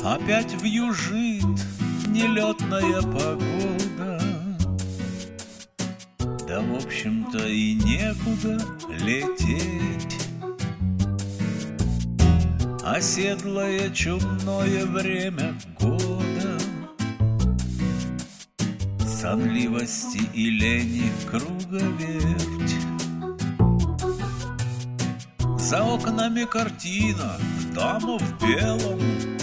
Опять вьюжит нелетная погода, да, в общем-то, и некуда лететь. Оседлое чумное время года, сонливости и лени круговерть. За окнами картина, дама в белом,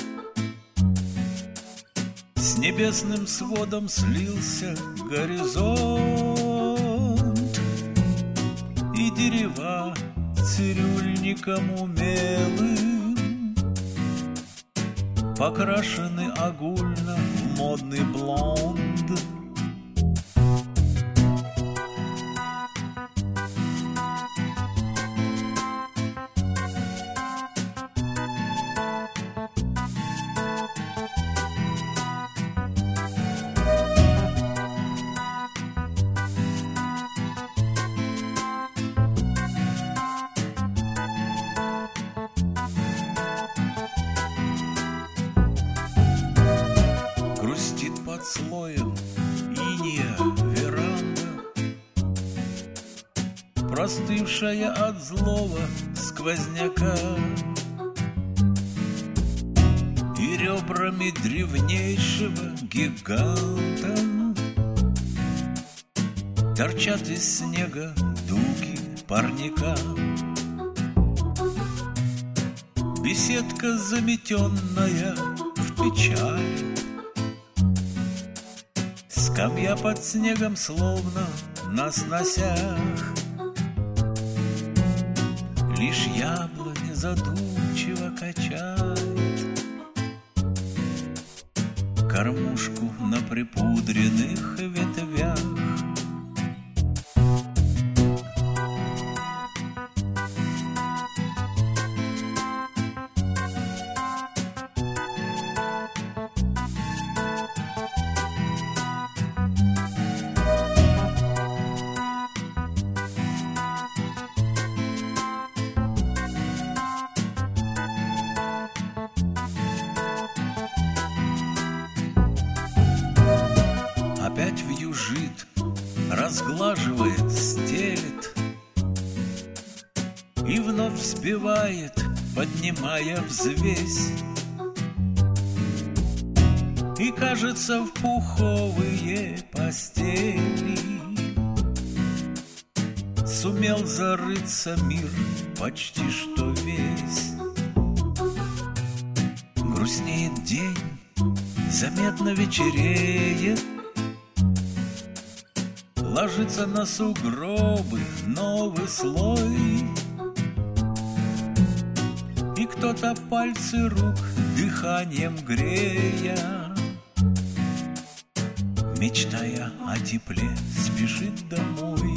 с небесным сводом слился горизонт, и дерева цирюльником умелым покрашены огульно в модный блонд. Грустит под слоем инея веранда, простывшая от злого сквозняка, и ребрами древнейшего гиганта торчат из снега дуги парника. Беседка заметенная в печали, скамья под снегом словно на сносях. Лишь яблони задумчиво качает кормушку на припудренных ветвях. Опять вьюжит, разглаживает, стелет и вновь взбивает, поднимая взвесь. И кажется, в пуховые постели сумел зарыться мир почти что весь. Грустнеет день, заметно вечереет, ложится на сугробы новый слой, и кто-то пальцы рук дыханием грея, мечтая о тепле, спешит домой.